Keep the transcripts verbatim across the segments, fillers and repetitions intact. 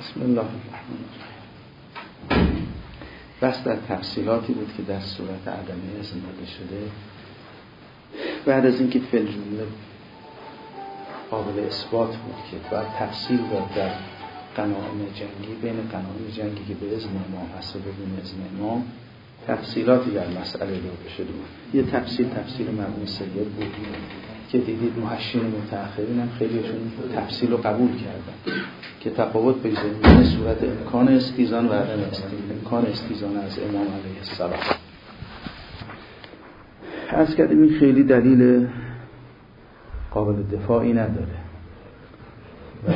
بسم الله الرحمن الرحیم. بس در تفصیلاتی بود که در صورت عدمی اسم داده شده. بعد از اینکه فی الجمله قابل اثبات بود که باید تفصیل داد در غنایم جنگی، بین غنایم جنگی که به اذن امام هست و بدون اذن امام، تفصیلاتی در مسئله داده شده بود. یه تفصیل تفصیل مرحوم سید بود که دیدید محشین متأخرین هم خیلیشون تفصیل رو قبول کردن که تفاوت بین صورت امکان استیزان و عدم استیزان، امکان استیزان از امام علیه السلام. عرض کردیم این خیلی دلیل قابل دفاعی نداره و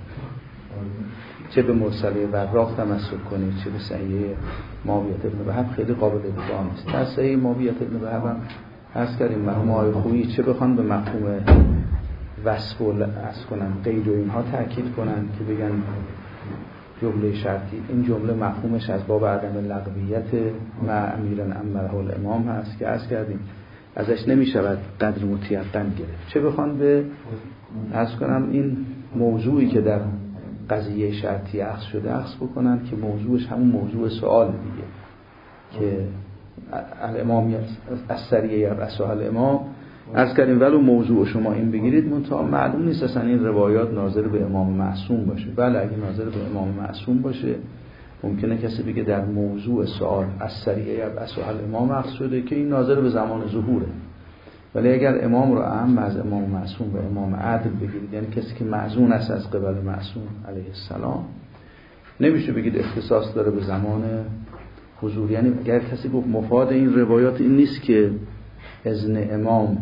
چه به مرسله براق تمسک کنید چه به صحیح ماویت ابن وهب خیلی قابل دفاع نیست. در صحیح ماویت ابن وهب هم عرض کردیم مرحوم آقای خویی چه بخوان به مفهوم وصف و عرض کنن قید و اینها تأکید کنن که بگن جمله شرطی، این جمله مفهومش از باب عدم لغویت مع امیرا امره الامام هست که عرض کردیم ازش نمیشود قدر متیقن گرفت. چه بخوان به عرض کنم این موضوعی که در قضیه شرطی اخذ شده اخذ بکنن که موضوعش همون موضوع سوال دیگه که الامام از سریه رسول الامام عرض کردیم ولو موضوع شما این بگیرید منتها معلوم نیست اصلا این روایات ناظر به امام معصوم باشه. بله اگه ناظر به امام معصوم باشه ممکنه کسی بگه در موضوع سوال از سریه رسول الامام اخذ شده که این ناظر به زمان ظهوره، ولی اگر امام رو اهم از امام معصوم و امام عادل بگیرید، یعنی کسی که معزون است از قبل معصوم علیه السلام، نمیشه بگید اختصاص داره به زمان حضور. یعنی اگر کسی گفت مفاد این روایات این نیست که اذن امام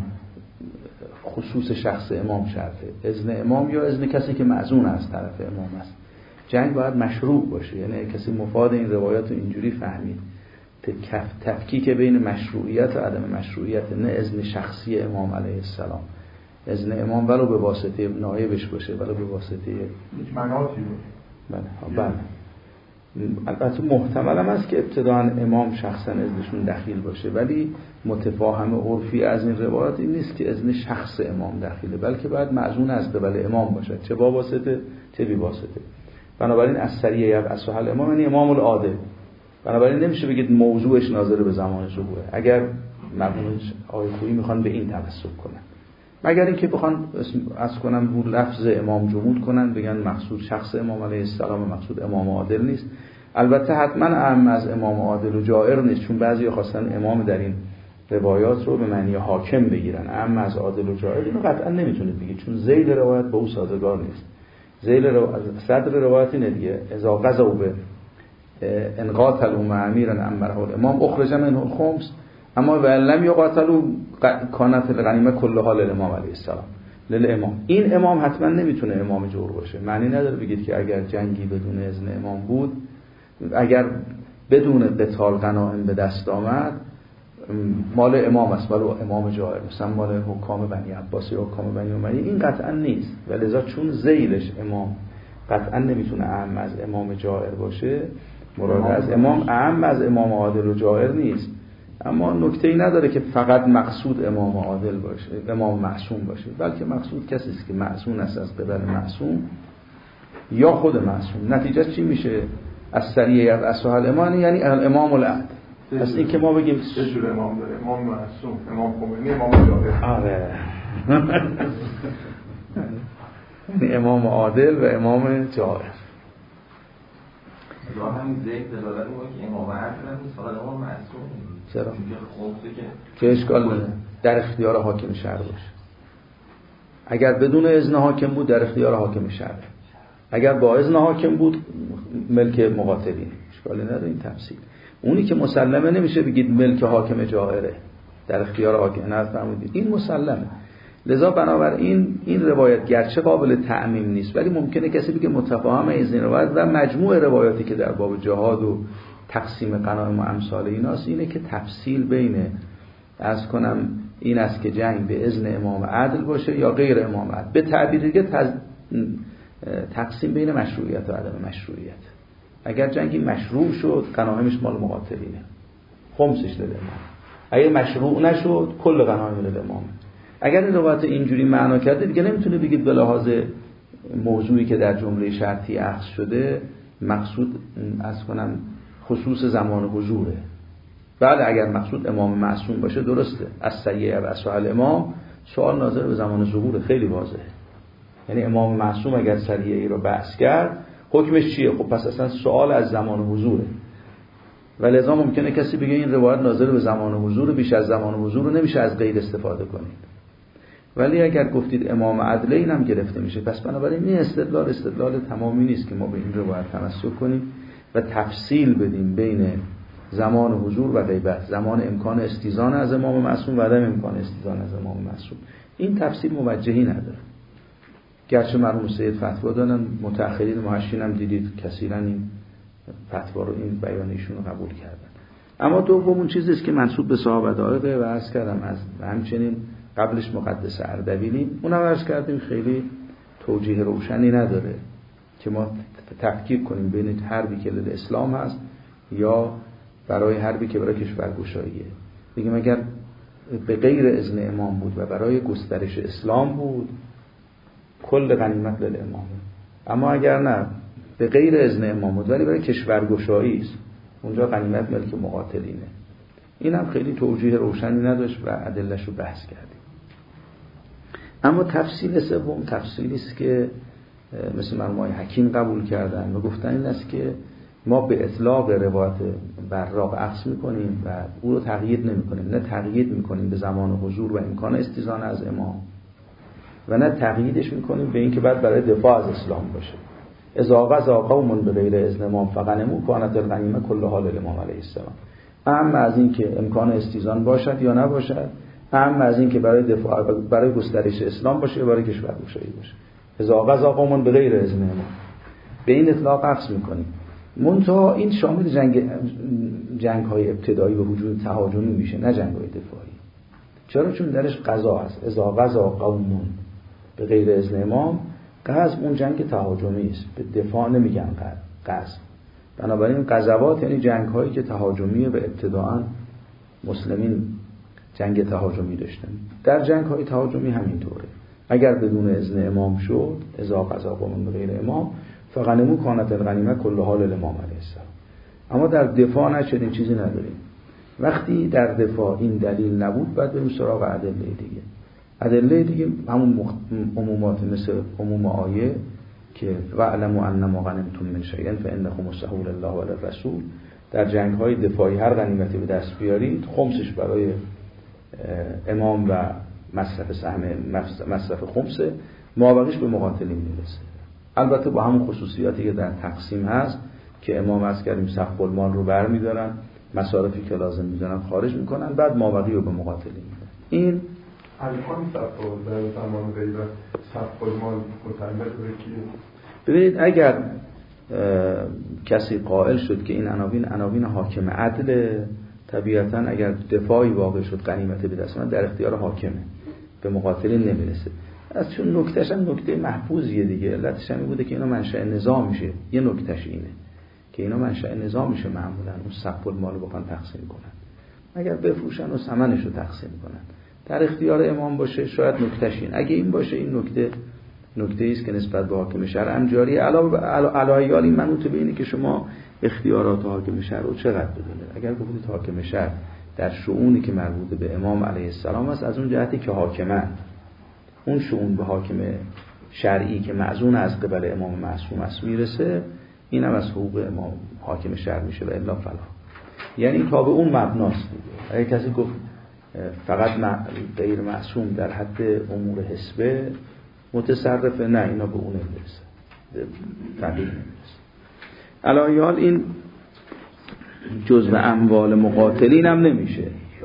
خصوص شخص امام شرطه، اذن امام یا اذن کسی که معزون از طرف امام است. جنگ باید مشروع باشه، یعنی کسی مفاد این روایات رو اینجوری فهمید تفکیک بین مشروعیت و عدم مشروعیت، نه اذن شخصی امام علیه السلام. اذن امام ولو به واسطه نایبش باشه ولو به واسطه هیچ مناطی بله بله البته محتمل هم است که ابتداء امام شخصا اذنشون دخیل باشه، ولی متفاهم عرفی از این روایات این نیست که اذن شخص امام دخیله، بلکه باید معزون از قبل امام باشه، چه با واسطه چه بی واسطه. بنابراین از سریه رسول الامام یعنی امام العادل، بنابراین نمیشه بگید موضوعش ناظر به زمان ظهوره اگر مرحومش آقای خویی میخوان به این تمسک کنن، مگر اینکه بخوان از کنن رو لفظ امام جمود کنن بگن مقصود شخص امام علیه السلام و مقصود امام عادل نیست. البته حتما اهم از امام عادل و جائر نیست، چون بعضی خواستن امام در این روایات رو به معنی حاکم بگیرن، اهم از عادل و جائر اینو قطعا نمیتونید بگید، چون ذیل روایت با او سازگار نیست. ذیل روایت صدر روایت اینه دیگه، اذا قضوا به ان قاتلوا مع امیر امره الامام اخرج منه الخمس اما ولم یقاتلوا کانت الغنیمه کلها للامام علیه السلام للامام. این امام حتما نمیتونه امام جور باشه، معنی نداره بگید که اگر جنگی بدون اذن امام بود، اگر بدون قتال غنایم به دست آمد مال امام است ولی امام جائر، مثلا مال حکام بنی عباس یا حکام بنی امیه، این قطعا نیست. ولذا چون ذیلش امام قطعا نمیتونه اهم از امام جائر باشه، مراد از امام اهم از امام عادل و جائر نیست. اما نکته‌ای نداره که فقط مقصود امام عادل باشه، امام معصوم باشه، بلکه مقصود کسی است که معصوم است از قبل معصوم یا خود معصوم. نتیجه چی میشه؟ از سریه رسول الامام یعنی الامام العدل. پس این که ما بگیم چه جور امام داره؟ امام معصوم، امام خمینی، امام جائر. آره. یعنی امام عادل و امام جائر. یا همین ذکر دلالت می‌کنه که امام عادل نیست، فقط امام معصوم. چرا؟ که خودته که که اشکال نداره در اختیار حاکم شهر باشه. اگر بدون اذن حاکم بود در اختیار حاکم شهر، اگر با اذن حاکم بود ملک مقاتلین، اشکالی نداره این تفصیل. اونی که مسلمه نمیشه بگید ملک حاکم جائره در اختیار حاکم، نه فهمیدید این مسلمه. لذا بنابراین این روایت گرچه قابل تعمیم نیست ولی ممکنه کسی بگه متفاهم از این روایت و مجموع روایاتی که در باب جهاد و تقسیم غنایم و امثال ایناست اینه که تفصیل بین از کنم این است که جنگ به اذن امام عادل باشه یا غیر امام عادل، به تعبیر دیگه تز... تقسیم بین مشروعیت و عدم مشروعیت. اگر جنگی مشروع شد غنایمش مال مقاتلینه، خمسش للامام. اگر مشروع نشد کل غنایم للامام. اگر این روایت اینجوری معنا کرده دیگه نمیتونه بگید به لحاظ موضوعی که در جمله شرطی اخذ شده مقصود از کنم خصوص زمان حضوره. بله اگر مقصود امام معصوم باشه درسته، از سیئه و سؤال امام سوال ناظر به زمان ظهور، خیلی واضحه. یعنی امام معصوم اگر سریعه ای رو بحث کرد حکمش چیه؟ خب پس اصلا سوال از زمان حضوره. ولذا ممکنه کسی بگه این روایت ناظر به زمان حضور، بیش از زمان حضور نمیشه از غیر استفاده کنید. ولی اگر گفتید امام عدله اینم گرفته میشه، پس بنابراین این استدلال استدلال تمامی نیست که ما به این روایت تمسک کنیم و تفصیل بدیم بین زمان حضور و غیبت، زمان امکان استیزان از امام معصوم و عدم امکان استیزان از امام معصوم. این تفصیل موجهی نداره. گرچه مرحوم سید فتوا دادن، متأخرین محشین هم دیدید کثیرا این فتوا رو، این بیان ایشون رو قبول کردن. اما دوم اون چیزی است که منسوب به صحابه داره و عرض کردم از همچنین قبلش مقدس اردبیلی، اونم عرض کردیم خیلی توجیه روشنی نداره که ما تفکیک کنیم بین حربی که لل اسلام هست یا برای حربی که برای کشورگشاییه. بگیم اگر به غیر اذن امام بود و برای گسترش اسلام بود کل غنیمت لل امامه، اما اگر نه به غیر اذن امام بود ولی برای کشورگشایی است، اونجا غنیمت ملک مقاتلینه. این هم خیلی توجیه روشنی نداشت و ادله‌اش رو بحث کردیم. اما تفصیل سوم تفصیلی است که مثل مرحوم حکیم قبول کردن و گفتن این است که ما به اطلاق روایت براق عکس میکنیم و او رو تقیید نمیکنیم، نه تقیید میکنیم به زمان حضور و امکان استیزان از امام و نه تقییدش میکنیم به این که بعد برای دفاع از اسلام باشه. اذا غزا قوم بغیر اذن امام فغنموا کانت الغنیمه کلها للامام علیه السلام. اما از این که امکان استیزان باشد یا نباشد، اما از این که برای دفاع برای گسترش اسلام باشه یا برای کشورگشایی باشه. اذا غزا قوم بغیر اذن امام، به این اطلاق عکس میکنیم. منتها این شامل جنگ جنگ های ابتدایی و وجود تهاجمی میشه، نه جنگ های دفاعی. چرا؟ چون درش غزا هست. اذا غزا قوم به غیر اذن امام، غزو اون جنگ تهاجمی است، به دفاع نمیگن غزو. بنابراین غزوات یعنی جنگ هایی که تهاجمی و ابتداءً مسلمین جنگ تهاجمی داشتن. در جنگ های تهاجمی همینطوره، اگر بدون اذن امام شد اذا غزا قوم به غیر امام فغنموا کانت الغنیمه کلها للامام علیه السلام. اما در دفاع نشد، این چیزی نداریم. وقتی در دفاع این دلیل نبود بعد بریم سراغ ادله دیگه. ادله دیگه همون عمومات مثل عموم آیه که واعلموا انما غنمتم من شیء فانه خمسه لله وللرسول، در جنگ های دفاعی هر غنیمتی به دست بیارید خمسش برای امام و مصرف سهم مصرف خمسه، مابقیش به مقاتلین میرسه. البته با همون خصوصیاتی که در تقسیم هست که امام از کردیم سقف المال رو برمیدارن، مصارفی که لازم میدونن خارج میکنن، بعد مابقی رو به مقاتلین میدن. این الان سقف در زمان غیبت سقف المال متعلق به کیه؟ ببینید اگر کسی قائل شد که این عناوین عناوین حاکم عدل، طبیعتا اگر دفاعی واقع شد غنیمت به دست من در اختیار حاکمه، به مقاتلین نمیرسه. از چون نکتهش هم نکته محفوظیه دیگه، علتش هم بوده که اینا منشأ نظام میشه. یه نکتهش اینه که اینا منشأ نظام میشه، معمولا اون سقف المال رو بخوان تقسیم کنن، اگر بفروشن و ثمنش رو تقسیم کنن در اختیار امام باشه شاید نکتهش این. اگه این باشه این نکته نکته است که نسبت به حاکم شرع جاری. علاوه علاوه این منوط به اینه که شما اختیارات حاکم شرع رو چقدر بدونید. اگر گفتید حاکم شرع در شؤونی که مربوط به امام علیه السلام است، از اون جهتی که حاکمن، اون شؤون به حاکم شرعی که معزون از قبل امام معصوم است میرسه، این هم از حقوق امام حاکم شرع میشه و الا فلا. یعنی تا به اون مبناست دیگه. اگه کسی گفت فقط غیر معصوم در حد امور حسبه متصرفه، نه اینا به اون نمیرسه، تغییر نمیرسه. علایال این جزء اموال مقاتلین هم نمیشه،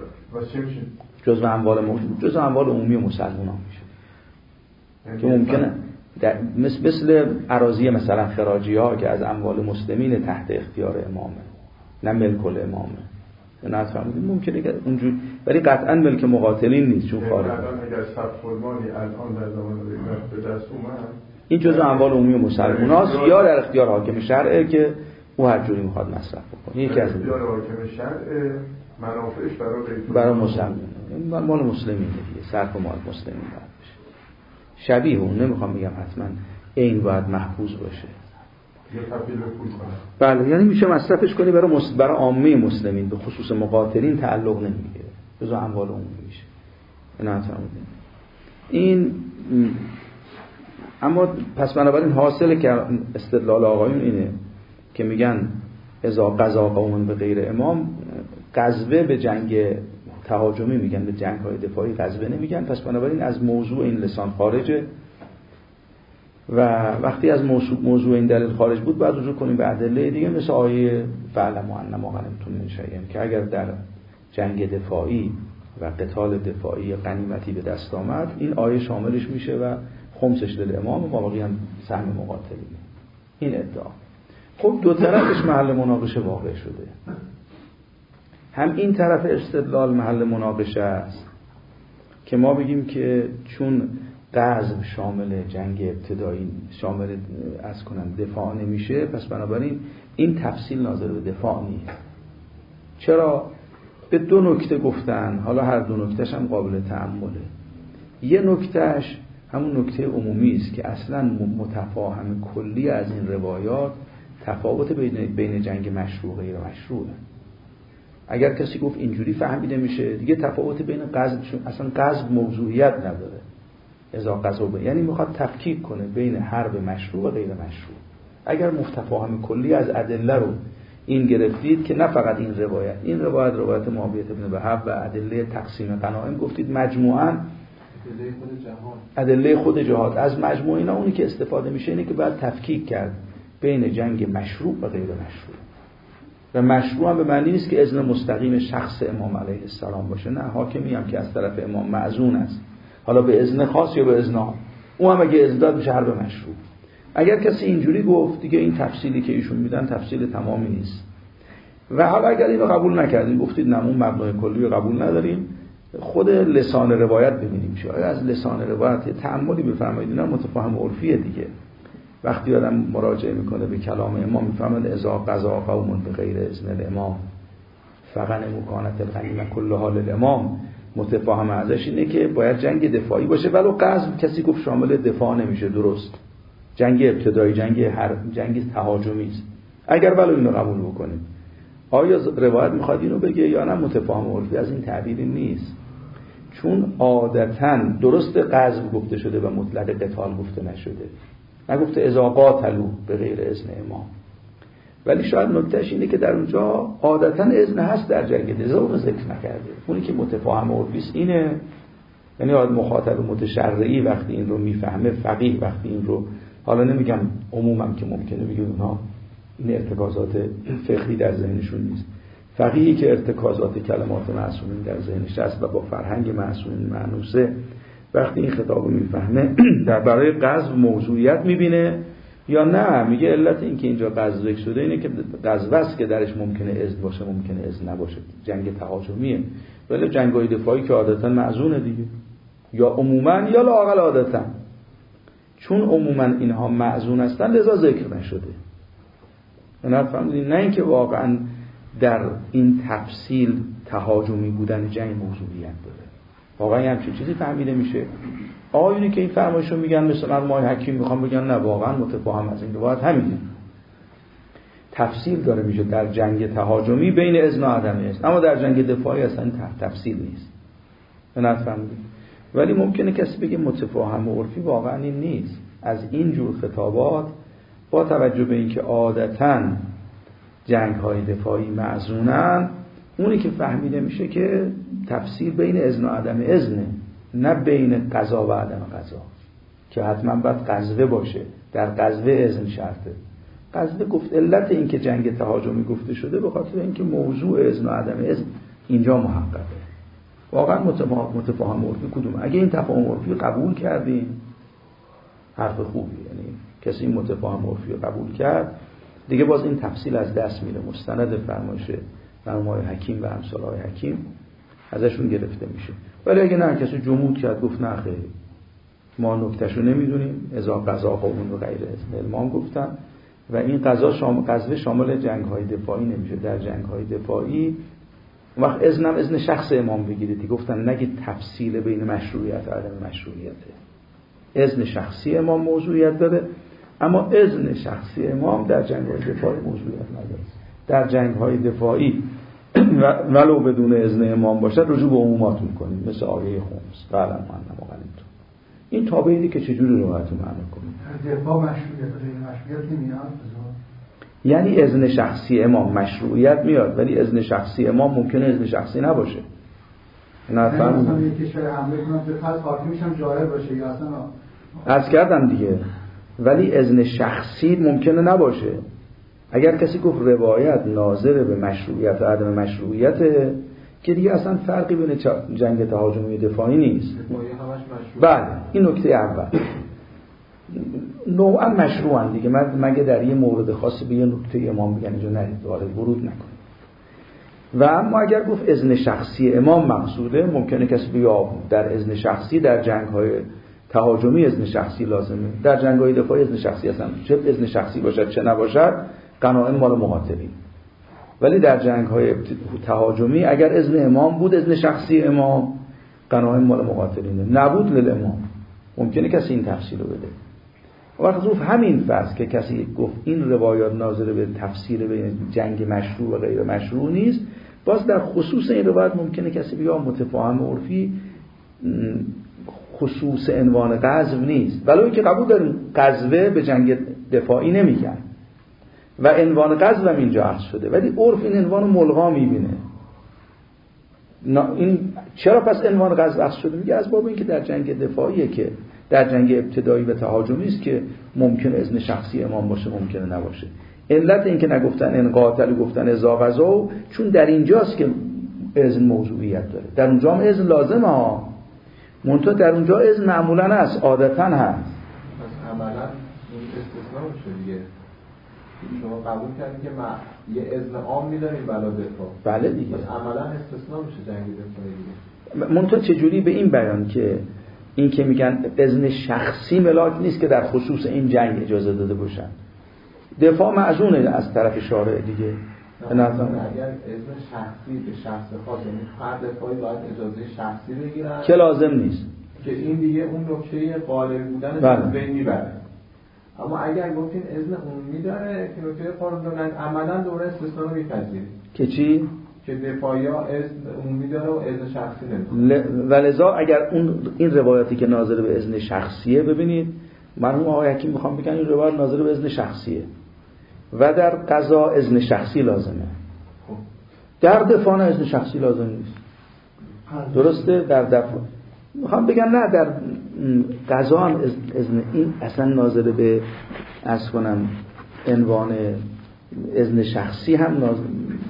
جزء اموال جزء اموال عمومی مسلمانان میشه که ممکنه در مثل مثل اراضی مثلا خراجی ها که از اموال مسلمین تحت اختیار امامه، نه ملک الامامه، نه فهمیدید ممکنه که اونجور، ولی قطعا ملک مقاتلین نیست چون خارج. اگر صرف فرمانی الان در زمان غیبت به دست اومد، این جزء اموال عمومی مسلمان هاست یا در اختیار حاکم شرعه که او هر جوری میخواد مصرف بکنه. یکی از اختیار حاکم شرعه، منافعش برای غیر برای مسلمان، این مال مسلمین دیگه، صرف مال مسلمین باید بشه. شبیه اون، نمیخوام بگم حتما این باید محفوظ باشه، یا تبدیل به پول کنه. بله، یعنی میشه مصرفش کنی برای مس... برای عامه مسلمین، به خصوص مقاتلین تعلق نمیگیره، جزء اموال عمومی میشه. اینا فهمیدین. این اما پس بنابراین حاصل که استدلال آقایون اینه که میگن اذا غزا قوم به غیر امام، غزوه به جنگ تهاجمی میگن، به جنگ های دفاعی غزوه نمیگن. پس بنابراین از موضوع این لسان خارجه و وقتی از موضوع, موضوع این دلیل خارج بود باید رجوع کنیم به ادله دیگه، مثل آیه فعلموا انما غنمتم من شیء، که اگر در جنگ دفاعی و قتال دفاعی غنیمتی به دست آمد، این آیه شاملش میشه و خمسش دل امام و باقی هم سهم مقاتلینه. این ادعا. خب دو طرفش محل مناقشه واقع شده. هم این طرف استدلال محل مناقشه است که ما بگیم که چون غزو شامل جنگ ابتدایی، شامل از کنم دفاع نمیشه، پس بنابراین این تفصیل ناظر به دفاع نیست. چرا؟ به دو نکته گفتن، حالا هر دو نکتهش هم قابل تأمله. یه نکتهش همون نکته عمومی است که اصلا متفاهم کلی از این روایات تفاوت بین بین جنگ مشروع و غیر مشروعه. اگر کسی گفت اینجوری فهمیده میشه، دیگه تفاوت بین غزو، اصلا غزو موضوعیت نداره. اذا غزو، یعنی میخواد تفکیک کنه بین حرب مشروع و غیر مشروع. اگر متفاهم کلی از ادله رو این گرفتید که نه فقط این روایت، این روایت روایت معاویه بن وهب و ادله تقسیم غنایم گفتید مجموعاً ادله خود جهاد، ادله خود جهاد، از مجموع اینا اونی که استفاده میشه اینه که باید تفکیک کرد بین جنگ مشروع و غیر مشروع. و مشروع هم به معنی نیست که اذن مستقیم شخص امام علیه السلام باشه، نه، حاکمی هم که از طرف امام معزون است، حالا به اذن خاص یا به اذن عام، اون هم اگه اذن داد میشه حرب مشروع. اگر کسی اینجوری گفت دیگه این تفصیلی که ایشون میدن تفصیل تمامی نیست. و حالا اگر اینو قبول نکردیم، گفتید نه اون مبنای کلی رو قبول نداریم، خود لسان روایت ببینیم چه آیا از لسان روایت تأملی بفرمایید. اینا متفاهم عرفیه دیگه. وقتی آدم مراجعه میکنه به کلام امام میفهمد اذا قضا قوم به غیر اذن الامام فغنموا کانت الغنیمه کلها للامام، متفاهم ازش اینه که باید جنگ دفاعی باشه، ولو غزو کسی گفت شامل دفاع نمیشه، درست، جنگ ابتدایی، جنگ هر جنگ تهاجمی است. اگر ولو اینو قبول بکنیم، آیا روایت میخواد اینو بگه یا نه؟ متفاهم عرفی از این تعبیری نیست، چون عادتاً درست غزو گفته شده و مطلق قتال گفته نشده، نگفته اذا قاتلوا به غیر اذن امام. ولی شاید نکتهش اینه که در اونجا عادتاً اذن هست در جنگ، لذا اون ذکر نکرده. اونی که متفاهم عرفی اینه، یعنی مخاطب متشرعی وقتی این رو میفهمه، فقیه وقتی این رو، حالا نمیگم عموما که ممکنه بگه اونها این ارتکازات فقهی در ذهنشون نیست، فقیهی که ارتکازات کلمات معصومین در ذهنش هست و با فرهنگ معصومین مانوسه، وقتی این خطاب رو میفهمه در برای غزو موضوعیت میبینه یا نه؟ میگه علت این که اینجا غزو ذکر شده اینه که غزو است که درش ممکنه اذن باشه، ممکنه اذن نباشه، جنگ تهاجمیه، ولی جنگ‌های دفاعی که عادتاً معزونه دیگه، یا عموماً یا لااقل عادتاً، چون عموماً اینها معزون هستن لذا ذکر نشده. نه فهمیدین؟ نه اینکه واقعاً در این تفصیل تهاجمی بودن جنگ موضوعیت داره، واقعا همچین چیزی فهمیده میشه. آیونی که این فرمایشو میگن مثلا ما حکیم میخوام بگن نه، واقعا متفاهم از این روایت همینه، تفصیل داره میشه در جنگ تهاجمی بین اذن و عدم اذن، اما در جنگ دفاعی اصلا تفصیل نیست. نه فهمیدین؟ ولی ممکنه کسی بگه متفاهم و عرفی، واقعا این نیست. از این جور خطابات با توجه به اینکه عادتاً جنگ‌های دفاعی معزونن، اونی که فهمیده میشه که تفسیر بین اذن و عدم اذنه، نه بین قضا و عدم قضا، که حتما باید غزوه باشه، در غزوه اذن شرطه. غزوه گفت علت این که جنگ تهاجمی گفته شده به خاطر اینکه موضوع اذن و عدم اذن اینجا محققه. واقعا متفاهم عرفی کدوم؟ اگه این تفاهم عرفی قبول کردیم حرف خوبی، یعنی کسی متفاهم عرفی قبول کرد دیگه باز این تفصیل از دست میره، مستند فرمایش مرحوم حکیم و امثال های حکیم ازشون گرفته میشه. ولی اگه نه، کسی جمود کرد گفت نه خیلی ما نکتهشو نمیدونیم، اذا قضا قوم و غیر اذن الامام گفتن و این قضا شامل غزوه شامل جنگ های دفاعی نمیشه. در جنگ های دفاعی اون وقت اذنم اذن شخص امام بگیرید، گفتن نگید تفصیل بین مشروعیت و عدم مشروعیته، اذن شخصی امام موضوعیت داره اما اذن شخصی امام در جنگ‌های دفاعی موجودیت نداره. در جنگ‌های دفاعی ولو بدون اذن امام باشد رجوع به عمومات می‌کنیم، مثل آیه خمس قال من مقالمتون. این تابعی که چجوری روایت معنا کنیم؟ دفاع مشروعیت غیر مشروعیت میاد. یعنی اذن شخصی امام مشروعیت میاد، ولی اذن شخصی امام ممکنه اذن شخصی نباشه. نه مثلا یه کشور حمله کنه به خاص حاکمش هم جاهل باشه یا اصلا عرض کردم دیگه، ولی اذن شخصی ممکنه نباشه. اگر کسی گفت روایت ناظر به مشروعیت و عدم مشروعیت که دیگه اصلا فرقی بین جنگ تهاجمی و دفاعی نیست. بله این نکته اول. نوعا مشروعن دیگه، مگه در یه مورد خاصی به یه نکته امام بگن اینجا نرید وارد ورود نکنید. و اما اگر گفت اذن شخصی امام مقصوده، ممکنه کسی بیا در اذن شخصی در جنگ‌های تهاجمی اذن شخصی لازمه، در جنگ‌های دفاعی اذن شخصی اصلا چه اذن شخصی باشد چه نباشد غنایم مال مقاتلین. ولی در جنگ‌های تهاجمی اگر اذن امام بود اذن شخصی امام غنایم مال مقاتلینه، نبود للامام. ممکنه کسی این تفسیر رو بده. وقتی گفت همین فرض که کسی گفت این روایات ناظر به تفسیر بین جنگ مشروع و غیر مشروع نیست، باز در خصوص این روایت ممکنه کسی بگه متفاهم عرفی خصوص عنوان غزو نیست، ولی اینکه قبول داریم غزوه به جنگ دفاعی نمیگن و عنوان غزو هم اینجا عرض شده، ولی عرف این عنوان ملغا میبینه. این چرا پس عنوان غزو عرض شده؟ میگه از باب اینکه در جنگ دفاعیه که در جنگ ابتدایی و تهاجمی است که ممکن اذن شخصی امام باشه ممکنه نباشه. علت این که نگفتن ان قاتل گفتن اذا غزا چون در اینجاست که اذن موضوعیت داره. در اونجا هم اذن لازمه ها، منتها در اونجا اذن معمولا هست، عادتا هست. پس عملا این استثناء میشه دیگه. شما قبول کردید که ما یه اذن عام می‌داریم بلا دفاع. بله دیگه. پس عملا استثناء میشه جنگ دفاعی دیگه. منتها چجوری به این بیان که این که میگن اذن شخصی ملاک نیست که در خصوص این جنگ اجازه داده باشن. دفاع معزونه از طرف شارع دیگه. نه اگر اذن شخصی به شخص خاص، یعنی فرد دفاعی باید اجازه شخصی بگیرن که لازم نیست که این دیگه اون نکته قالب بودن جزوه میبره. اما اگر گفتین اذن عمومی داره که نکته قالب دارن، عملا دوره استثناء رو میپذیره که چی؟ که دفاعی ها اذن عمومی داره و اذن شخصی نمیده. ولذا اگر اون این روایتی که ناظر به اذن شخصیه، ببینید مرحوم آقای حکیم میخوام بگن این روایت ناظر به اذن شخصیه و در قضا اذن شخصی لازمه، در دفاع نه اذن شخصی لازم نیست. درسته؟ در دفاع میخوام بگن نه، در قضا هم اذن این اصلا ناظر به عرض کنم عنوان اذن شخصی هم ناظر،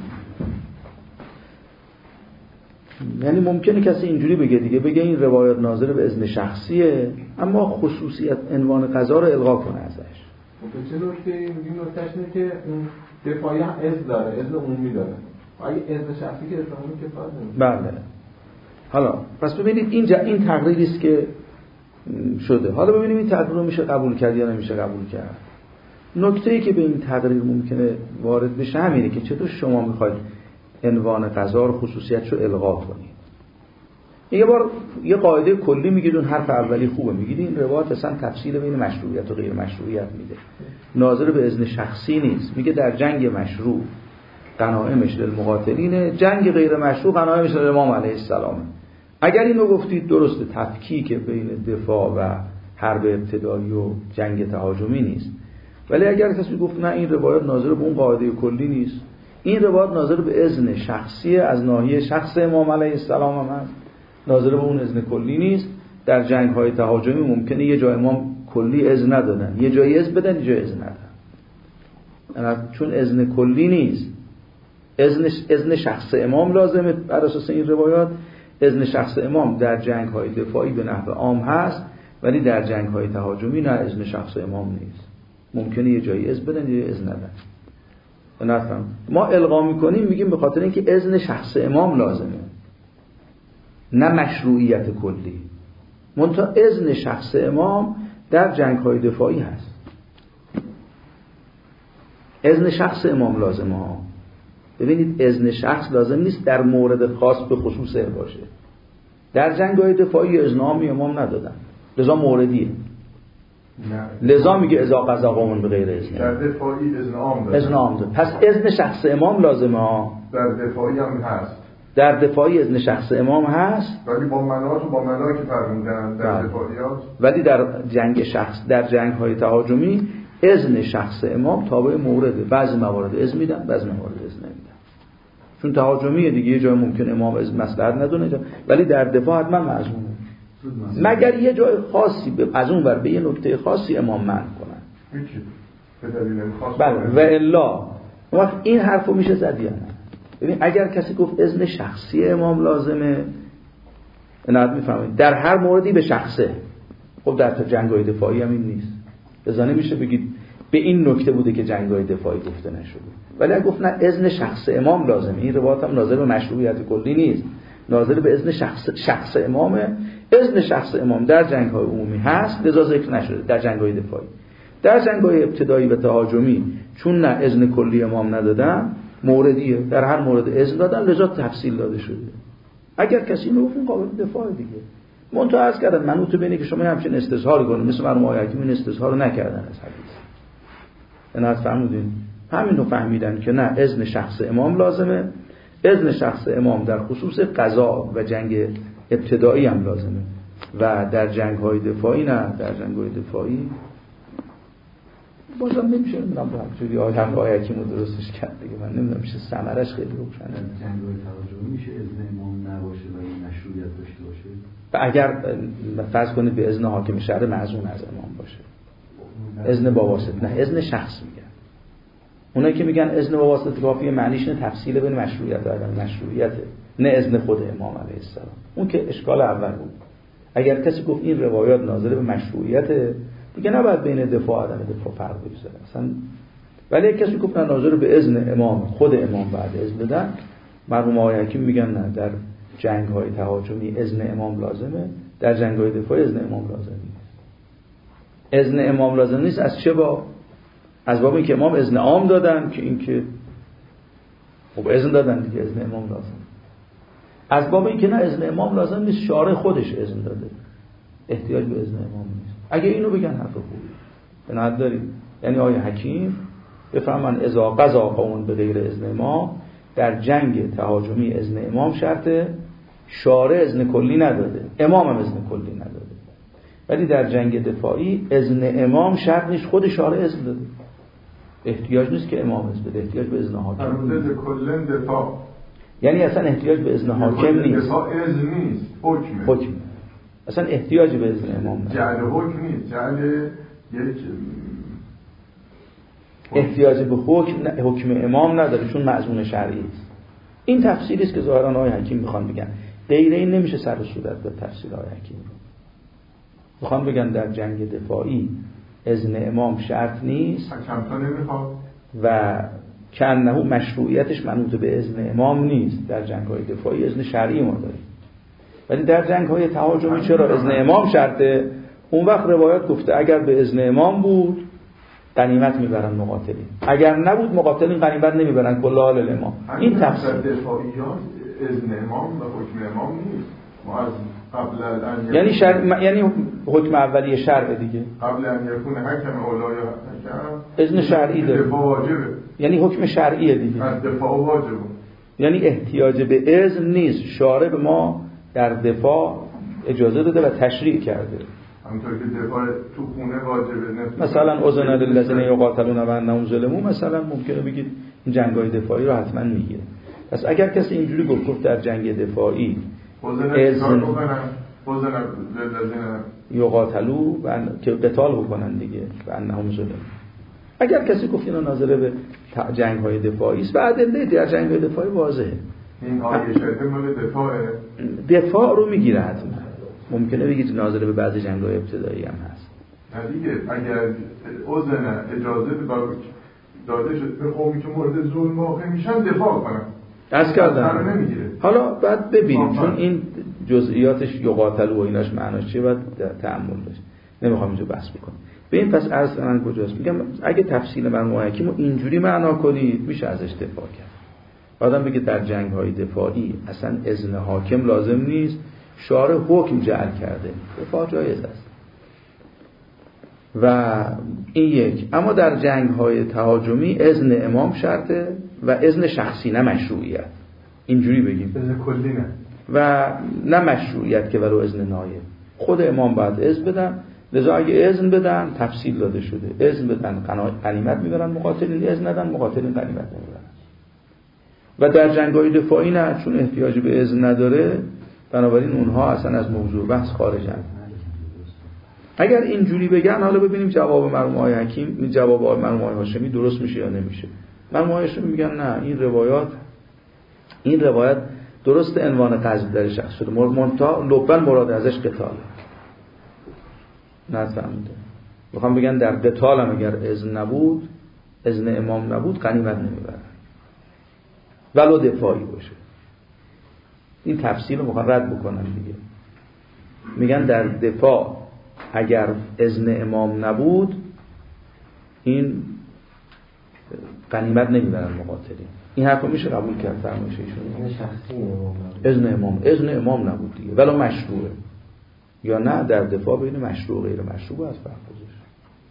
یعنی ممکنه کسی اینجوری بگه دیگه، بگه این روایت ناظر به اذن شخصیه اما خصوصیت عنوان قضا رو الغا کنه ازش. چه نکته میگیم نکتهش اینه که اون دفاعی هم اذن داره، اذن عمومی داره. اگه اذن شخصی که اذن عمومی کفایت نمیکنه. بله. حالا پس ببینید اینجا این تقریری است که شده. حالا ببینیم این تقریر رو میشه قبول کرد یا نمیشه قبول کرد. نکته‌ای که به این تقریر ممکنه وارد بشه همینه که چطور شما میخواید عنوان قضا رو خصوصیتشو الغا کنید. یه بار یه قاعده کلی میگید، اون حرف اولی خوبه، میگید این روایت اصلا تفصیل بین مشروعیت و غیر مشروعیت میده، ناظر به اذن شخصی نیست. میگه در جنگ مشروع غنایمش للمقاتلین، جنگ غیر مشروع غنایمش للامام علیه السلام. اگر اینو گفتید درسته، تفکیک بین دفاع و حرب ابتدایی و جنگ تهاجمی نیست. ولی اگر کسی گفت نه این روایت ناظر به اون قاعده کلی نیست، این روایت ناظر به اذن شخصی از ناحیه شخص امام علیه السلام هم هست، ناظر به اون اذن کلی نیست. در جنگ های تهاجمی ممکنه یه جای امام کلی اذن ندادن، یه جای اذن بدن، یه جای اذن ندادن، چون اذن کلی نیست. اذن اذن شخص امام لازمه بر اساس این روایات. اذن شخص امام در جنگ های دفاعی به نحو عام هست، ولی در جنگ های تهاجمی نه اذن شخص امام نیست، ممکنه یه جایی اذن بدن یه اذن ندن. نفهم ما القا میکنیم میگیم به خاطر اینکه اذن شخص امام لازمه، نه مشروعیت کلی. منتها اذن شخص امام در جنگ های دفاعی هست، اذن شخص امام لازمه ها. ببینید اذن شخص لازم نیست در مورد خاص به خصوص باشه. در جنگ های دفاعی اذن عامی امام ندادن، لذا موردیه. لذا میگه اذا قضا قوم به غیر اذن. در دفاعی اذن عام داره. اذن عام داره. پس اذن شخص امام لازمه ها. در دفاعی هم هست. در دفاعی اذن شخص امام هست. ولی با منات و با ملا که فرمودن در دفاعیات. ولی در جنگ شخص در جنگ های تهاجمی اذن شخص امام تابع مورده. بعضی موارد اذن میدن، بعضی موارد اذن نمیدن. چون تهاجمیه دیگه، یه جای ممکن امام اذن مصلحت ندونه، ولی در دفاع حتما معصومه. مگر یه جای خاصی از اون ور به یه نکته خاصی امام منع کنن. هیچی. به دلیل خاص. بله و الا وقت این حرفو میشه زد یا نه؟ ببین اگر کسی گفت اذن شخصی امام لازمه، اینات میفهمید در هر موردی به شخصه. خب در تا جنگ‌های دفاعی هم این نیست. لذا نمیشه بگید به این نکته بوده که جنگ‌های دفاعی گفته نشده. ولی اگه گفت نه اذن شخص امام لازمه، این روایت هم ناظر به مشروعیت کلی نیست، ناظر به اذن شخص شخص امامه. اذن شخص امام در جنگ‌های عمومی هست، لذا ذکر نشده در جنگ‌های دفاعی. در جنگ‌های ابتدایی و تهاجمی چون نه اذن کلی امام ندادن، موردیه، در هر مورد اذن دادن، لذا تفصیل داده شده. اگر کسی میگفت این قابل دفاع دیگه. منتها عرض کردم منوط به اینه که شما همچین استظهاری کنید، مثل مرحوم آقای حکیمی این استظهار رو نکردن از حدیث. اینا فهمیدین؟ همین رو فهمیدن که نه اذن شخص امام لازمه. اذن شخص امام در خصوص قضا و جنگ ابتدایی هم لازمه و در جنگ‌های دفاعی نه. در جنگ‌های دفاعی بازم نمیشه نمیدونم با همچوری آیه آیه حکیمو درستش کرد دیگه. من نمیدونم میشه ثمرش خیلی روشنه. جنگ‌های تهاجمی میشه اذن امام نباشه ولی مشروعیت داشته باشه. و اگر فرض کنید به اذن حاکم شهر معزون از امام باشه، اذن با واسطه، نه اذن شخص میگن. اونایی که میگن اذن با واسطه کافیه، معنیش نه تفصیل بین مشروعیت و عدم مشروعیته، نه اذن خود امام علیه السلام. اون که اشکال اول بود. اگر کسی گفت این روایات ناظر به مشروعیت، دیگه نباید بین دفاع و عدم دفاع فرق بگذاره اصلا. ولی کسی گفت ناظر به اذن امام، خود امام بعد اذن دادن، مرحوم آقای حکیم میگن نه در جنگ‌های تهاجمی اذن امام لازمه، در جنگ‌های دفاعی اذن امام لازم نیست. اذن امام لازم نیست از چه با؟ از باب اینکه امام اذن عام دادن که اینکه خب اذن دادن دیگه، اذن امام لازم. از باب اینکه نه اذن امام لازم نیست، شارع خودش اذن داده، احتیاج به اذن امام نیست. اگه اینو بگن حرف خوبی بنات داریم. یعنی آیه حکیم بفهمن اذا قضا قوم به غیر اذن امام، در جنگ تهاجمی اذن امام شرطه، شارع اذن کلی نداده، امام هم اذن کلی نداده. ولی در جنگ دفاعی اذن امام شرط نیست، خود شارع اذن داده، احتیاج نیست که امام اذن بده، احتیاج به اذن حاکم. البته کلا دفاع یعنی اصلا احتیاج به اذن حاکم نیست، دفاع اذن نیست، حکمه. حکم اصلا احتیاج به اذن امام نیست، جعل حکم نیست، جعل یک احتیاج به حکم حکم امام نداره چون معزون شرعی است. این تفسیری است که ظاهرا آقای حکیم میخوان بگن. غیر این نمیشه سر و صورت به تفسیر آقای حکیم رو. میخوان بگن در جنگ دفاعی اذن امام شرط نیست، کمتا نمیخواد و کنه مشروعیتش منوط به اذن امام نیست. در جنگ‌های دفاعی اذن شرعی ما داریم، ولی در جنگ‌های تهاجمی چرا اذن امام شرطه؟ اون وقت روایت گفته اگر به اذن امام بود غنیمت میبرن مقاتلین، اگر نبود مقاتلین غنیمت نمیبرن کل حال الامام. این تفسیر دفاعیات اذن امام و حکم امام نیست. ما از قبل ان یعنی شرع، یعنی حکم اولیه شرع دیگه، قبل ان یکون حکم اولای حکم اذن شرعی داره، دفاع واجبه، یعنی حکم شرعیه دیگه، از دفاع واجبه، یعنی احتیاج به اذن نیست. شارع به ما در دفاع اجازه داده و تشریع کرده. همونطور که دفاع تو خونه واجبه، مثلا اذن للذین یقاتلون بانهم ظلموا، مثلا ممکنه بگید این جنگ‌های دفاعی رو حتما میگیره. پس اگر کسی اینجوری گفت گفت در جنگ دفاعی اذن اذن للذین یقاتلوا که قتال بکنن دیگه بانهم ظلموا، اگر کسی گفت اینا ناظر به جنگ‌های دفاعی است، بعد ادله در جنگ‌های دفاعی واضحه. این آیه شده مال دفاعه، دفاع رو میگیره حتما. ممکنه بگید ناظر به بعضی جنگ‌های ابتدایی هم هست. دیگه اگر اذن اجازه داده شد به قومی که مورد ظلم واقع میشن دفاع کنن، از کردن. حالا بعد ببینیم چون این جزئیاتش یقاتلوا و ایناش معناش چیه باید تأمل داشت، نمیخوام اینجا بحث بکنم. ببین پس عرض من کجاست؟ میگم اگه تفصیل مرحوم حکیم رو اینجوری معنا کنید میشه ازش دفاع کرد. آدم بگه در جنگ‌های دفاعی اصلا اذن حاکم لازم نیست، شارع حکم جعل کرده، دفاع جایز است. و این یک. اما در جنگ های تهاجمی اذن امام شرطه و اذن شخصی، نه مشروعیت. اینجوری بگیم اذن کلی نه و نه مشروعیت که ولو اذن نایب. خود امام باید اذن بدن. لذا اگه اذن بدن تفصیل داده شده، اذن بدن غنیمت میبرن مقاتلین، اذن ندن مقاتلین غنیمت نمیبرن. و در جنگ‌های دفاعی نه، چون احتیاجی به اذن نداره، بنابراین اونها اصلا از موضوع بحث خارجن. اگر اینجوری بگن، حالا ببینیم جواب مرحوم آقای حکیم، جواب آقای مرحوم آقای هاشمی درست میشه یا نمیشه. مرحوم آقای هاشمی میگن نه، این روایات این روایت درست عنوان قصد در شخص شده، منتها لبن مراد ازش قتاله. نه فهمیده. میخوام بگن در قتال هم اگر اذن نبود، اذن امام نبود، غنیمت نمیبرن ولو دفاعی باشه. این تفصیل رو میخوان رد بکنن دیگه. میگن در دفاع اگر اذن امام نبود، این غنیمت نمیبرن مقاتلین. این حرفو میشه قبول کرد فرمایش ایشون؟ اذن امام اذن امام نبود دیگه ولو مشروعه. یا نه در دفاع بین مشروع و غیر مشروع از فرق گذاشت.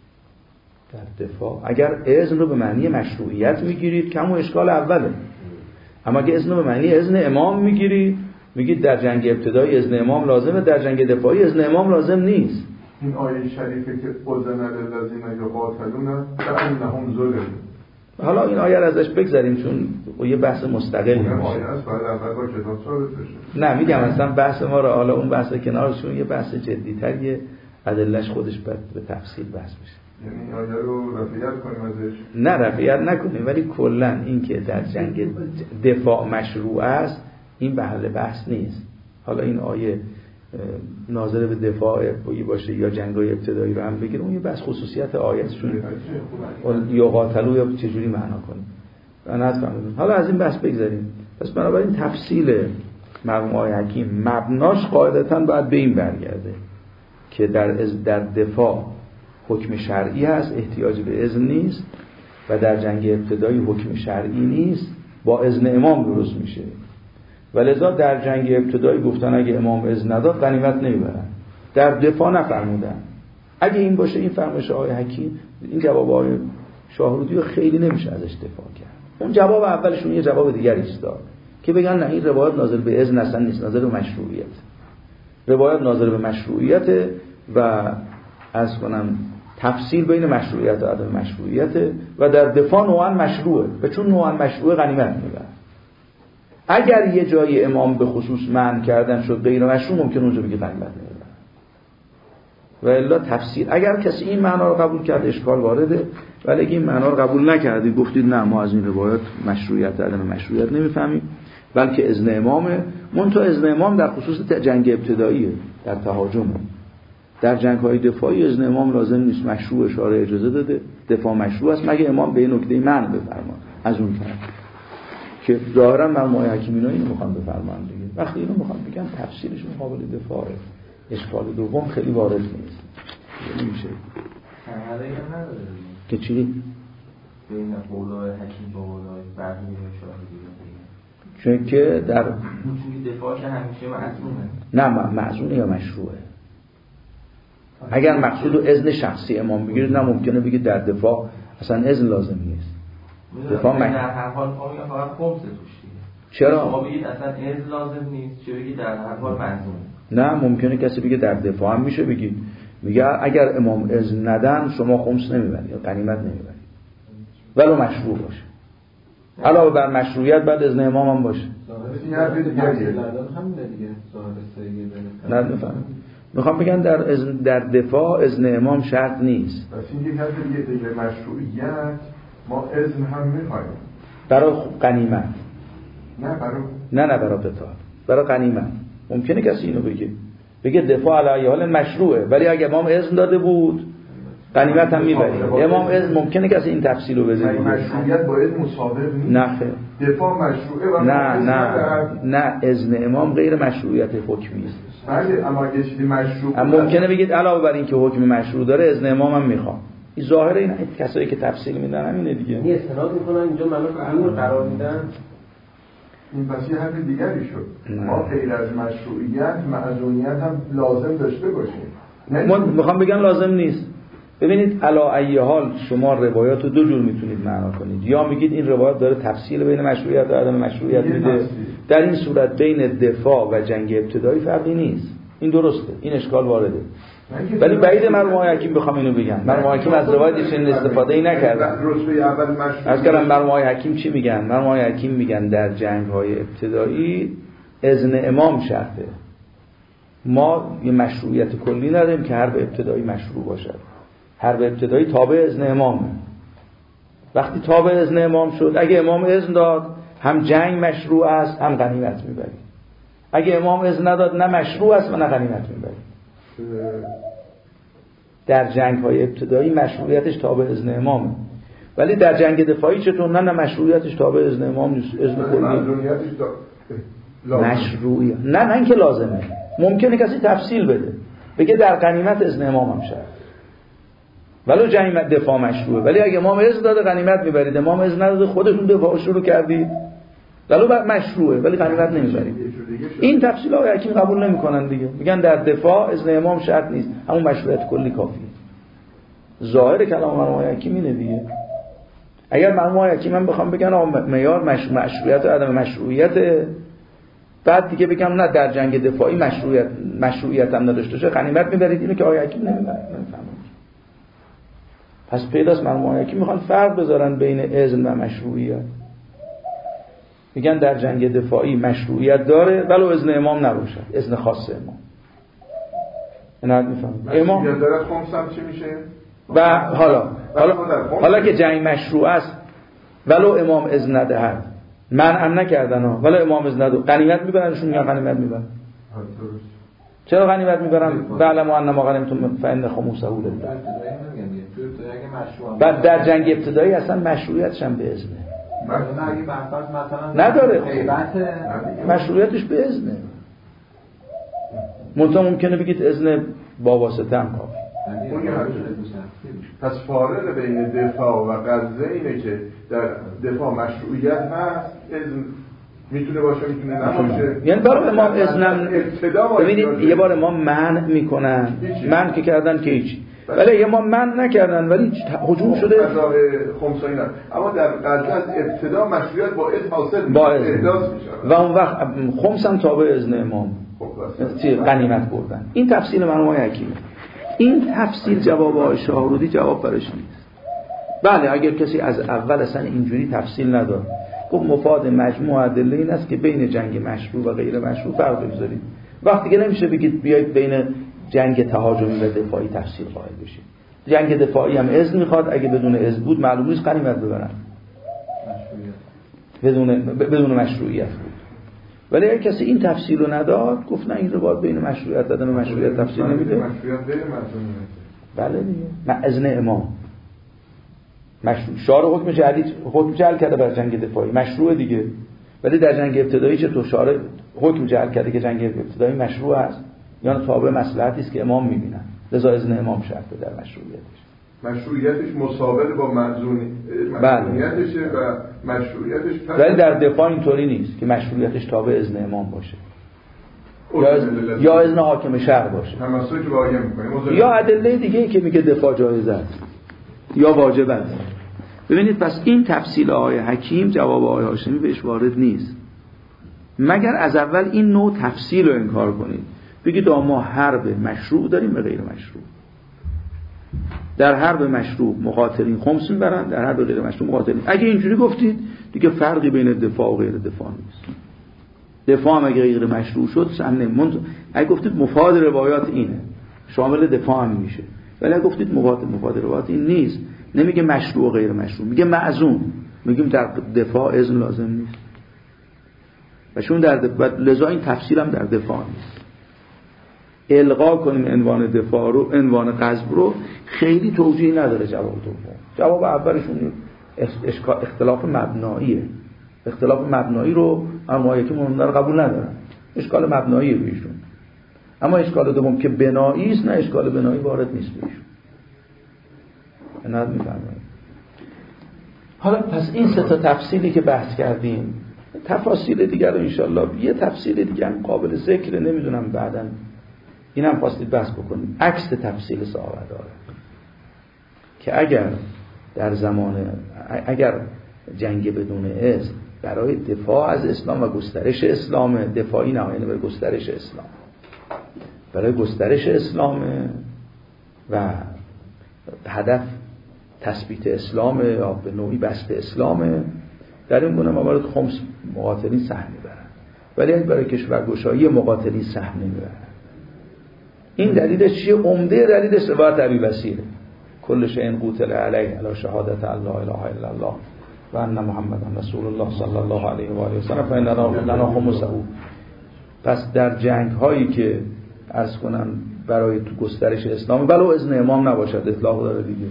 در دفاع اگر اذن رو به معنی مشروعیت میگیرید کم و اشکال اوله، اما اگه اذن رو به معنی اذن امام میگیرید، میگید در جنگ ابتدایی اذن امام لازمه، در جنگ دفاعی اذن امام لازم نیست. این آیه شریفه که اذن للذین یقاتلون کأنهم ظلم. حالا این آیه رو ازش بگذاریم چون یه بحث مستقلی میشه. آیه است باید اول با کتاب ثابت بشه. نه میگم اصلا بحث ما رو حالا اون بحث کنارشون یه بحث جدی‌تریه، ادله‌اش خودش به تفصیل بحث میشه. یعنی این آیه رو رفعیت کنیم ازش؟ نه رفعیت نکنیم، ولی کلا این که در جنگ دفاع مشروع است این محل بحث نیست. حالا این آیه ناظر به دفاع باشه یا جنگ‌های ابتدایی رو هم بگیریم، اون یه بحث خصوصیت آیه است، چون یقاتلو یا چجوری معنا کنیم. انا فهمیدم. حالا از این بحث بگذاریم. پس بنابراین تفصیل مرحوم آقای حکیم مبناش قاعدتاً باید به این برگرده که در در دفاع حکم شرعی هست، احتیاج به اذن نیست، و در جنگ ابتدایی حکم شرعی نیست، با اذن امام درست میشه. ولذا در جنگ ابتدایی گفتن اگه امام اذن نداد غنیمت نمیبرن، در دفاع نفرمودن. اگه این باشه این فرمایش آقای حکیم، این جواب آقای شاهرودی رو خیلی نمیشه ازش دفاع کرد. اون جواب اولشون یه جواب دیگری است که بگن نه این روایت ناظر به اذن اصلا نیست، ناظر به مشروعیت. روایت ناظر به مشروعیت و از کنم تفصیل بین مشروعیت و عدم مشروعیت، و در دفاع نوعا مشروعه، و چون نوعا مشروعه غنیمت میبرن. اگر یه جای امام به خصوص منع کردن شد غیر مشروع، ممکن اونجا بگی غنیمت نمیبرن. و الا تفسیر اگر کسی این معنا رو قبول کرد اشکال وارده، ولی اگه این معنا رو قبول نکردید گفتید نه ما از این روایت مشروعیت عدم مشروعیت نمیفهمیم، بلکه اذن امامه. منتها اذن امام در خصوص جنگ ابتداییه، در تهاجمه. در جنگ‌های دفاعی اذن امام لازم نیست، مشروع اشاره اجازه داده، دفاع مشروع است مگه امام به نکته منع بفرماد از اون طرف که ظاهرا مرحوم آقای حکیمی اینو میخوان بفرمایند دیگه. وقتی اینو میخوان بگن تفسیرش مقابل دفاعه، اشکال دوم خیلی وارد نیست. نمیشه هم نداره که چی؟ بین قولای حکیم با قولای بقیه شاهدی چون که در چون دفاع که همیشه معصومه. نه معصومه یا مشروعه. اگر مقصود و اذن شخصی امام بگیرید نه ممکنه بگید در دفاع اصلا اذن لازم نیست. دفاع در هر حال فهمیدم فقط خمسه توش دیگه. چرا؟ شما بگید اصلا اذن لازم نیست، چه بگید در هر حال منظومه. نه ممکنه کسی بگه در دفاع هم میشه بگید، میگه اگر امام اذن ندن شما خمس نمیبرید یا غنیمت نمیبرید ولو مشروع باشه. علاوه بر مشروعیت بعد اذن امام هم باشه. این حرف دیگه همینه دیگه ظاهر سیده. نه نفهم. میخوام بگم در اذن در دفاع اذن امام شرط نیست. پس این یک حرف دیگه دیگه مشروعیت ما اذن هم میخوایم برای غنیمت. نه برای نه نه برای قتال، برای غنیمت. ممکنه کسی اینو بگه بگه دفاع علی حال مشروعه، ولی اگه امام اذن داده بود غنیمت هم میبرید. امام اذن ممکنه کسی این تفصیل رو بزنه. مشروعیت با اذن مسابق نیست. نه خیر. دفاع مشروعه و نه نه نه اذن امام غیر مشروعیت حکمی است. بله اما اگه چیزی مشروع ممکنه بگید علاوه بر این که حکم مشروع داره اذن امام هم میخوام. این ظاهر این کسایی که تفصیل میدن همینه دیگه. یعنی استناد میکنن اینجا منو امور قرار میدن. این پس یه حرف دیگری شد. ما غیر از مشروعیت معزونیت هم لازم داشته باشیم. من میخوام بگم لازم نیست. ببینید علی ای حال شما روایات رو دو جور میتونید معنا کنید. یا میگید این روایات داره تفصیل بین مشروعیت و عدم مشروعیت میده، در این صورت بین دفاع و جنگ ابتدایی فرقی نیست. این درسته، این اشکال وارده. ولی بعید مرحوم آقای حکیم بخوام اینو بگم. مرحوم آقای حکیم از روایتش این استفاده ای نکردن. رتبه اول مشروع. از کلام مرحوم آقای حکیم چی میگن؟ مرحوم آقای حکیم میگن در جنگ‌های ابتدایی اذن امام شرطه. ما یه مشروعیت کلی نداریم که حرب ابتدایی مشروع باشد. حرب ابتدایی تابع اذن امامه. وقتی تابع اذن امام شد، اگه امام اذن داد هم جنگ مشروع است هم غنیمت میبریم. اگه امام اذن نداد نه مشروع است و نه غنیمت میبریم. در جنگ های ابتدایی مشروعیتش تابع اذن امامه، ولی در جنگ دفاعی چطور؟ نه نه مشروعیتش تابع اذن امام نیست، اذن کلی مشروعیت. نه نه اینکه لازمه، ممکنه کسی تفصیل بده بگه در غنیمت اذن امام هم شد، ولو جنگ دفاع مشروعه، ولی اگه امام اذن داده غنیمت میبرید، امام اذن نداده خودتون دفاع شروع کردید ولو مشروعه ولی غنیمت نمیبرید. این تفصیل های حکیم قبول نمیکنن دیگه، میگن در دفاع اذن امام شرط نیست، همون مشروعیت کلی کافیه. ظاهر کلام مرحوم آقای حکیم اینه دیگه. اگر مرحوم آقای حکیم من بخوام بگن آقا معیار مش... مشروعیت و عدم مشروعیت، بعد دیگه بگم نه در جنگ دفاعی مشروعیت مشروعیت هم نداشته باشه غنیمت میبرید، اینو که آقای حکیم نمیبره. پس پیداست مرحوم آقای حکیم میخوان فرق بذارن بین اذن و مشروعیت. میگن در جنگ دفاعی مشروعیت داره ولو اذن امام نباشه، اذن خاص امام. اینا میفهمم امام داره خمسم چی میشه؟ و حالا حالا حالا که جنگ مشروع است ولو امام اذن ندهد، منع نکردن ها، ولی امام اذن نداد غنیمت میبرنشون، میگن غنیمت میبرن. چرا غنیمت میبرن؟ بعلم ان ما غنیمتم فان خمسه لله. بعد در جنگ ابتدایی اصلا مشروعیتش هم به اذنه، نداره مشروعیتش به اذنه. منتها ممکنه بگید اذن با واسطه هم کافی. پس فارق بین دفاع و غزه اینه که در دفاع مشروعیت هست، اذن میتونه باشه میتونه نباشه. یعنی برای امام اذنم ببینید یه بار ما منع میکنن، منع که کردن که هیچی، ولی یه ما منع نکردن ولی هجوم شده خمسایی نه. اما در غزه از ابتدا مشروعیت با اذن حاصل میشه و اون وقت خمس هم تابع اذن امام غنیمت بردن. این تفصیل مرحوم آقای حکیمه. این تفصیل جواب آقای شاهرودی جواب برش نیست. بله اگر کسی از اول اصلا اینجوری تفصیل نداد، گفت مفاد مجموع ادله این است که بین جنگ مشروع و غیر مشروع فرق بگذارید. وقتی که نمیشه بگید بیایید بین جنگ تهاجمی و دفاعی تفصیل قائل بشید. جنگ دفاعی هم اذن میخواد، اگه بدون اذن بود معلوم نیست غنیمت ببرن، بدون بدون مشروعیت بود. ولی اگه کسی این تفصیل رو نداد، گفت نه این رو باید بین مشروعیت دادن و مشروعیت تفصیل نمیده. مشروعیت غیر مشروعیت. بله دیگه. من اذن امام مشروع شارع حکم جعلی حکم جعل کرده بر جنگ دفاعی مشروع دیگه، ولی در جنگ ابتدایی چطور شارع حکم جعل کرده که جنگ ابتدایی مشروع است، یعنی تابع مصلحتی است که امام میبینن، لذا اذن امام شرطه در مشروعیتش. مشروعیتش مساوی با مأذونی مشروعیتشه و مشروعیتش، ولی در دفاع اینطوری نیست که مشروعیتش تابع اذن امام باشه یا از... یا اذن حاکم شهر باشه، تمسک به آیه میکنه، یا ادله دیگه که میگه دفاع جایز است یا واجب است. ببینید پس این تفصیل آقای حکیم جواب آقای هاشمی بهش وارد نیست، مگر از اول این نوع تفصیل رو انکار کنید، بگید ما حرب مشروع داریم و غیر مشروع. در حرب مشروع مقاتلین خمس میبرن، در حرب غیر مشروع مقاتلین. اگه اینجوری گفتید دیگه فرقی بین دفاع و غیر دفاع نیست. دفاع هم اگه غیر مشروع شد سمنه منت... اگه گفتید مفاد روایات اینه شامل دفاع هم میشه، ولی اگه گفتید مفاد مفاد روایات این نیست، نمیگه مشروع و غیر مشروع، میگه معزوم، میگیم در دفاع اذن لازم نیست و چون در دفاع لذا این تفصیل هم در دفاع نیست. الغا کنیم عنوان دفاع رو، عنوان غزو رو، خیلی توجیه نداره. جواب دوم، جواب اولشون اختلاف مبناییه. اختلاف مبنایی رو اما که مهم‌تر قبول ندارن، اشکال مبناییه بهشون. اما اشکال دوم که بنایی است، نه اشکال بنایی وارد نیست بهشون. نه میفهمید. حالا پس این سه تا تفصیلی که بحث کردیم، تفاصیل دیگر رو انشالله یه تفصیل دیگه هم قابل ذکر، نمیدونم بعداً اینم خواستید بحث بکنیم، عکس تفصیل ساغر داره. که اگر در زمان اگر جنگ بدون اذن برای دفاع از اسلام و گسترش اسلام، دفاعی نه یعنی برای گسترش اسلام، برای گسترش اسلام و هدف تثبیت اسلام یا به نوعی بسط اسلام، در این گونه موارد خمس مقاتلین سهم میبرن، ولی برای کشورگشایی مقاتلین سهم نمیبرن. این دلیلش چیه؟ عمده دلیلش روایت ابی بصیره کل شیء قتل علیه علی شهادت الله اله الا الله و ان محمد رسول الله صلی الله علیه و آله و سلم فإن لنا خمسه. پس در جنگ هایی که عرض کنن برای تو گسترش اسلام ولو اذن امام نباشد، اطلاق داره دیگه،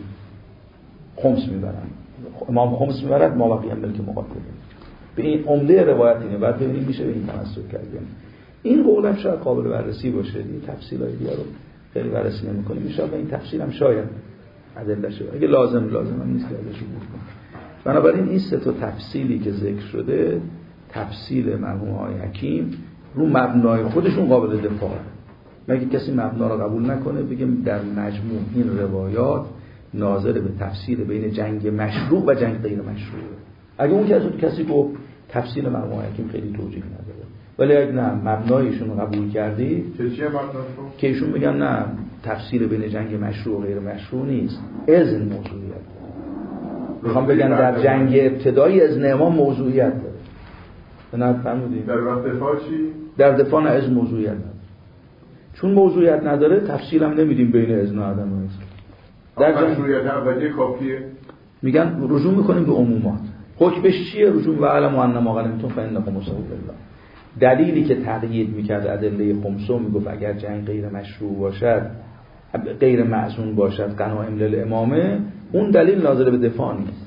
خمس میبرن، امام خمس میبرد، ما بقیه ملک مقاتلین. به این عمده روایت اینه، بعد ببینیم میشه به این تمسک کرد. این قولم شاید قابل بررسی باشه، این تفصیلای دیگه رو خیلی بررسی نمی‌کنیم، ان شاءالله این تفصیل هم شاید ادله شه، اگه لازم لازم هم نیست که ازش عبور کنیم. بنابراین این سه تا تفصیلی که ذکر شده، تفصیل مرحوم آقای حکیم رو مبنای خودشون قابل دفاعه. مگه کسی مبنا رو قبول نکنه بگیم در مجموع این روایات ناظر به تفصیل بین جنگ مشروع و جنگ غیر مشروع. اگه اون کسی کسی گفت تفصیل مرحوم حکیم خیلی توجیه نداره، ولی اگه نه مبنایشون رو قبول کردی چه چیه مبناشون؟ که ایشون میگن نه تفصیل بین جنگ مشروع و غیر مشروع نیست، اذن موضوعیت. میخوام بگن در جنگ ابتدایی اذن امام موضوعیت داره. نه فهمیدید؟ در وقت دفاع چی؟ در دفاع نه اذن موضوعیت نداره. چون موضوعیت نداره تفصیل هم نمیدیم بین اذن و عدم اذن. در جنگ موضوعیت اولیه کافیه. میگن رجوع میکنیم به عمومات. حکمش چیه؟ رجوع به علم و ان ما غنیمتم فإن خمسه لله. دلیلی که تقیید میکرد ادله خمسو میگفت اگر جنگ غیر مشروع باشد، غیر معصوم باشد، غنایم للامامه، اون دلیل ناظر به دفاع نیست،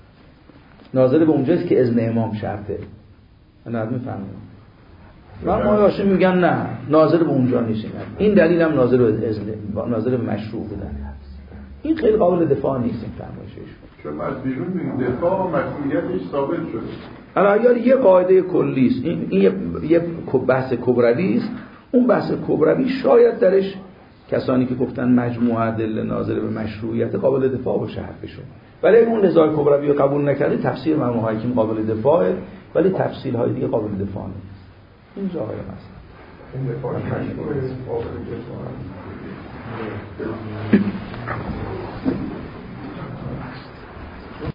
ناظر به اونجاست که اذن امام شرطه. من میفهمم و مایاشی میگن نه ناظر به اونجا نیست، این دلیل هم ناظر به اذن، ناظر به مشروع بودن. این خیلی قابل دفاع نیست این فرمایشش، چون از بیرون میگن دفاع و مشروعیتش ثابت شده. الان یه قاعده کلی است، این این یه بحث کبروی است. اون بحث کبروی شاید درش کسانی که گفتن مجموعه ادله ناظر به مشروعیت قابل دفاع باشه حرفشون، ولی اون نزاع کبروی رو قبول نکرده تفسیر مرحوم حکیم قابل دفاعه، ولی تفصیل های دیگه قابل دفاع نیست. این ظاهر مثلا این دفاع مشروع قابل دفاع